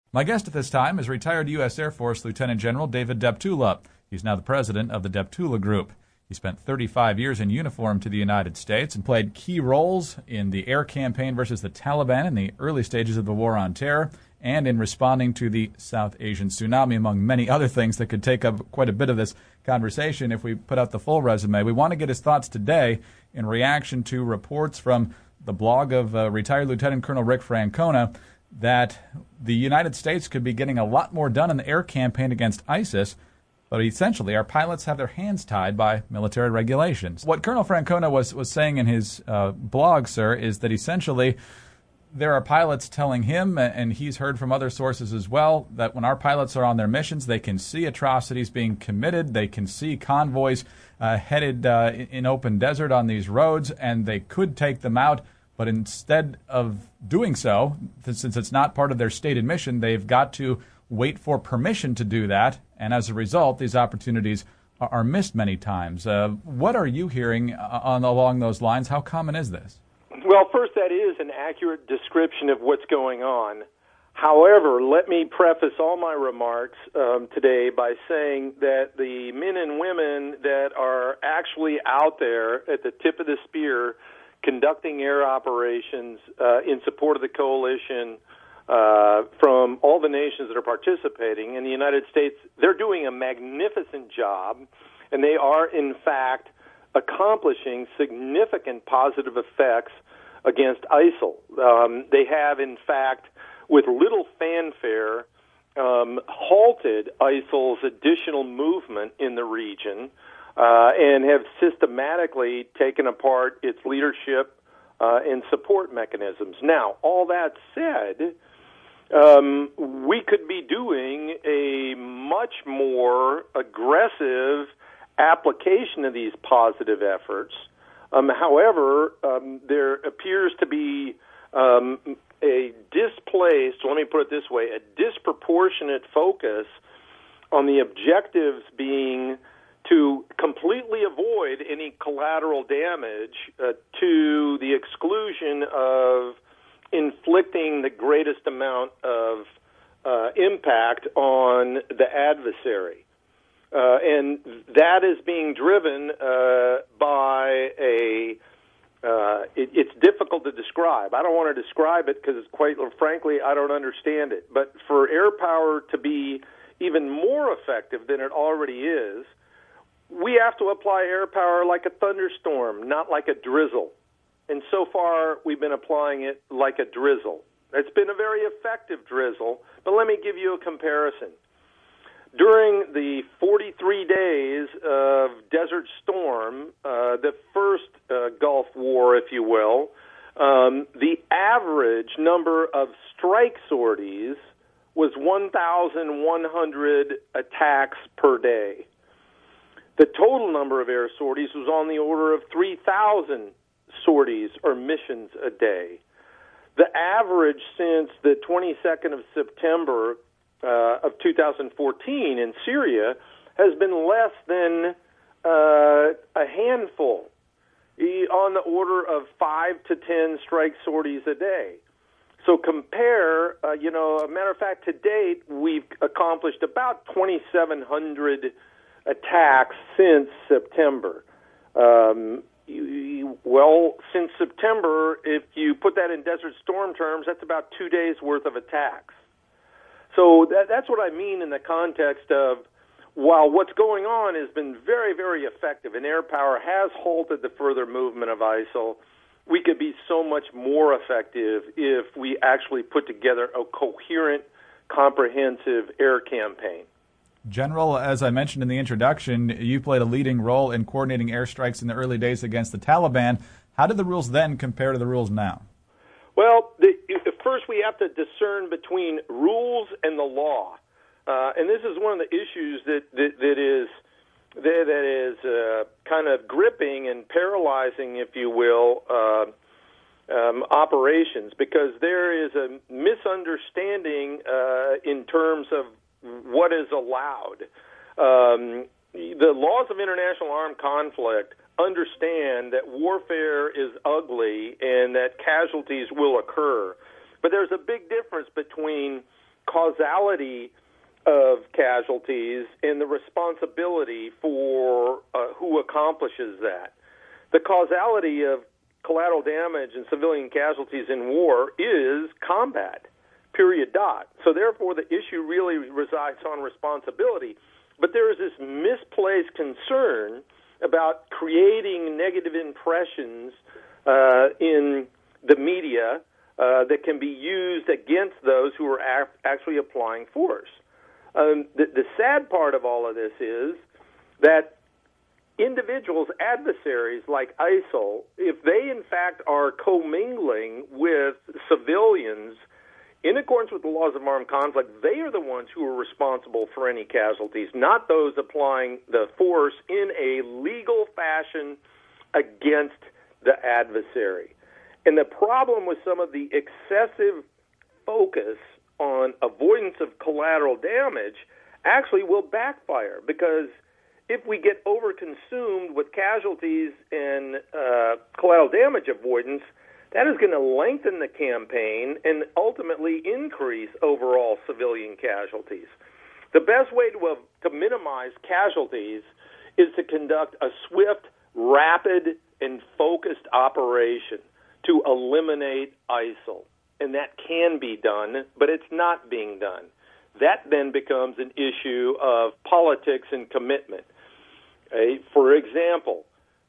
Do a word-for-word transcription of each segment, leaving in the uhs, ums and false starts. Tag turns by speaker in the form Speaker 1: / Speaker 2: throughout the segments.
Speaker 1: My guest at this time is retired U S Air Force Lieutenant General David Deptula. He's now the president of the Deptula Group. He spent thirty-five years in uniform to the United States and played key roles in the air campaign versus the Taliban in the early stages of the War on Terror and in responding to the South Asian tsunami, among many other things that could take up quite a bit of this conversation if we put out the full resume. We want to get his thoughts today in reaction to reports from the blog of uh, retired Lieutenant Colonel Rick Francona that the United States could be getting a lot more done in the air campaign against ISIS, but essentially our pilots have their hands tied by military regulations. What Colonel Francona was, was saying in his uh, blog, sir, is that essentially there are pilots telling him, and he's heard from other sources as well, that when our pilots are on their missions, they can see atrocities being committed, they can see convoys uh, headed uh, in open desert on these roads, and they could take them out. But instead of doing so, since it's not part of their stated mission, they've got to wait for permission to do that. And as a result, these opportunities are, are missed many times. Uh, what are you hearing on along those lines? How common is this?
Speaker 2: Well, first, that is an accurate description of what's going on. However, let me preface all my remarks um, today by saying that the men and women that are actually out there at the tip of the spear conducting air operations uh, in support of the coalition uh, from all the nations that are participating in the United States, they're doing a magnificent job, and they are, in fact, accomplishing significant positive effects against ISIL. Um, they have, in fact, with little fanfare, um, halted ISIL's additional movement in the region, Uh, and have systematically taken apart its leadership uh, and support mechanisms. Now, all that said, um, we could be doing a much more aggressive application of these positive efforts. Um, however, um, there appears to be um, a displaced, let me put it this way, a disproportionate focus on the objectives being to completely avoid any collateral damage uh, to the exclusion of inflicting the greatest amount of uh, impact on the adversary. Uh, and that is being driven uh, by a, uh, it, it's difficult to describe. I don't want to describe it because, quite frankly, I don't understand it. But for air power to be even more effective than it already is, we have to apply air power like a thunderstorm, not like a drizzle. And so far, we've been applying it like a drizzle. It's been a very effective drizzle, but let me give you a comparison. During the forty-three days of Desert Storm, uh, the first uh, Gulf War, if you will, um, the average number of strike sorties was one thousand one hundred attacks per day. The total number of air sorties was on the order of three thousand sorties or missions a day. The average since the twenty-second of September uh, of two thousand fourteen in Syria has been less than uh, a handful, on the order of five to ten strike sorties a day. So compare, uh, you know, a matter of fact, to date, we've accomplished about twenty-seven hundred attacks since September. Um, you, you, well, since September, if you put that in Desert Storm terms, that's about two days' worth of attacks. So that, that's what I mean in the context of, while what's going on has been very, very effective, and air power has halted the further movement of ISIL, we could be so much more effective if we actually put together a coherent, comprehensive air campaign.
Speaker 1: General, as I mentioned in the introduction, you played a leading role in coordinating airstrikes in the early days against the Taliban. How did the rules then compare to the rules now?
Speaker 2: Well, the, first we have to discern between rules and the law. Uh, and this is one of the issues that, that, that is that, that is uh, kind of gripping and paralyzing, if you will, uh, um, operations, because there is a misunderstanding uh, in terms of what is allowed. Um, the laws of international armed conflict understand that warfare is ugly and that casualties will occur. But there's a big difference between causality of casualties and the responsibility for uh, who accomplishes that. The causality of collateral damage and civilian casualties in war is combat, period dot. So therefore the issue really resides on responsibility. But there is this misplaced concern about creating negative impressions uh, in the media uh, that can be used against those who are a- actually applying force. Um, the, the sad part of all of this is that individuals, adversaries like ISIL, if they in fact are commingling with civilians in accordance with the laws of armed conflict, they are the ones who are responsible for any casualties, not those applying the force in a legal fashion against the adversary. And the problem with some of the excessive focus on avoidance of collateral damage actually will backfire, because if we get overconsumed with casualties and uh, collateral damage avoidance, that is going to lengthen the campaign and ultimately increase overall civilian casualties. The best way to, uh, to minimize casualties is to conduct a swift, rapid, and focused operation to eliminate ISIL. And that can be done, but it's not being done. That then becomes an issue of politics and commitment. Uh, for example,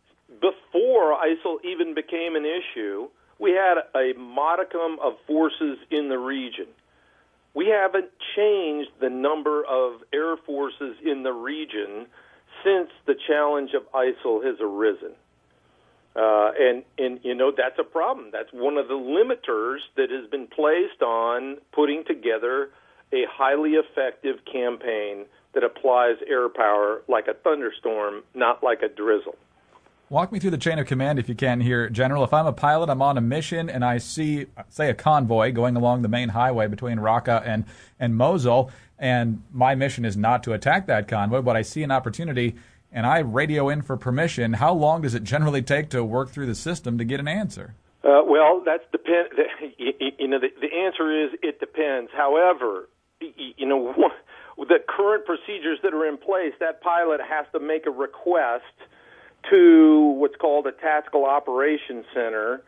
Speaker 2: before ISIL even became an issue, we had a modicum of forces in the region. We haven't changed the number of air forces in the region since the challenge of ISIL has arisen. Uh, and, and, you know, that's a problem. That's one of the limiters that has been placed on putting together a highly effective campaign that applies air power like a thunderstorm, not like a drizzle.
Speaker 1: Walk me through the chain of command, if you can, here, General. If I'm a pilot, I'm on a mission, and I see, say, a convoy going along the main highway between Raqqa and, and Mosul, and my mission is not to attack that convoy, but I see an opportunity, and I radio in for permission. How long does it generally take to work through the system to get an answer?
Speaker 2: Uh, well, that's depend. You know, the, the answer is it depends. However, you know, the current procedures that are in place, that pilot has to make a request to what's called a tactical operations center,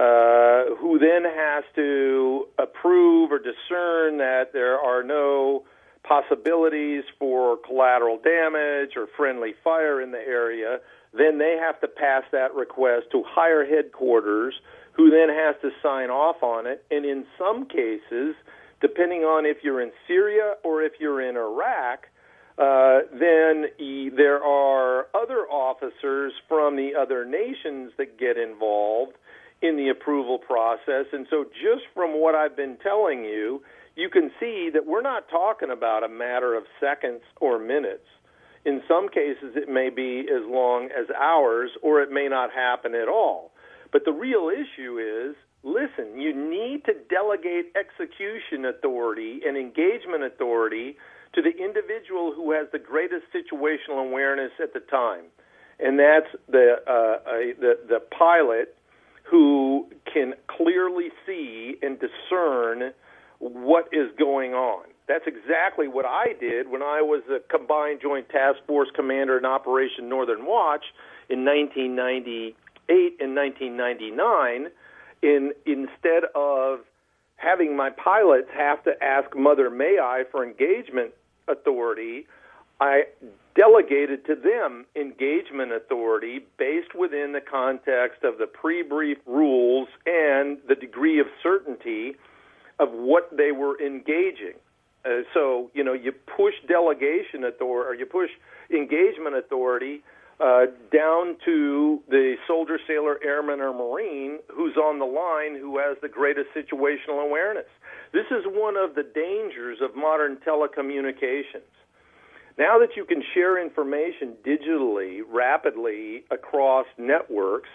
Speaker 2: uh, who then has to approve or discern that there are no possibilities for collateral damage or friendly fire in the area. Then they have to pass that request to higher headquarters, who then has to sign off on it. And in some cases, depending on if you're in Syria or if you're in Iraq, Uh, then e- there are other officers from the other nations that get involved in the approval process. And so just from what I've been telling you, you can see that we're not talking about a matter of seconds or minutes. In some cases, it may be as long as hours, or it may not happen at all. But the real issue is, listen, you need to delegate execution authority and engagement authority to the individual who has the greatest situational awareness at the time, and that's the uh, a, the the pilot who can clearly see and discern what is going on. That's exactly what I did when I was a Combined Joint Task Force Commander in Operation Northern Watch in nineteen ninety-eight and nineteen ninety-nine. In instead of having my pilots have to ask Mother May I for engagement authority, I delegated to them engagement authority based within the context of the pre-brief rules and the degree of certainty of what they were engaging. Uh, so, you know, you push delegation authority, or you push engagement authority uh, down to the soldier, sailor, airman, or Marine who's on the line, who has the greatest situational awareness. This is one of the dangers of modern telecommunications. Now that you can share information digitally, rapidly across networks,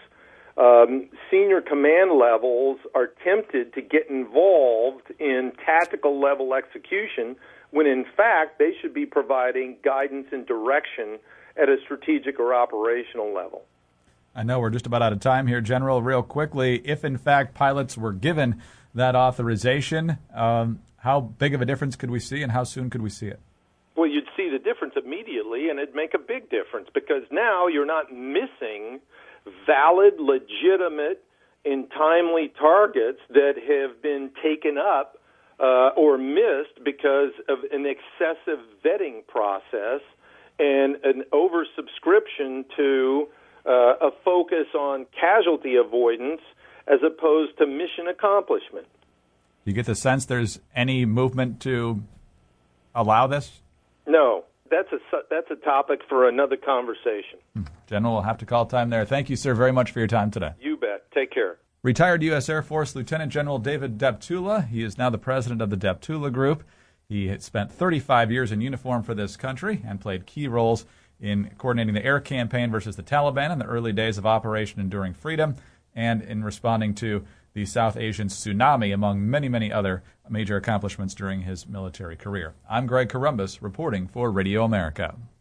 Speaker 2: um, senior command levels are tempted to get involved in tactical level execution when in fact they should be providing guidance and direction at a strategic or operational level.
Speaker 1: I know we're just about out of time here, General. Real quickly, if in fact pilots were given that authorization, um, how big of a difference could we see, and how soon could we see it?
Speaker 2: Well, you'd see the difference immediately, and it'd make a big difference, because now you're not missing valid, legitimate, and timely targets that have been taken up uh, or missed because of an excessive vetting process and an oversubscription to uh, a focus on casualty avoidance as opposed to mission accomplishment.
Speaker 1: Do you get the sense there's any movement to allow this?
Speaker 2: No. That's a, that's a topic for another conversation.
Speaker 1: General, we'll have to call time there. Thank you, sir, very much for your time today.
Speaker 2: You bet. Take care.
Speaker 1: Retired U S Air Force Lieutenant General David Deptula. He is now the president of the Deptula Group. He had spent thirty-five years in uniform for this country and played key roles in coordinating the air campaign versus the Taliban in the early days of Operation Enduring Freedom and in responding to the South Asian tsunami, among many, many other major accomplishments during his military career. I'm Greg Corombos, reporting for Radio America.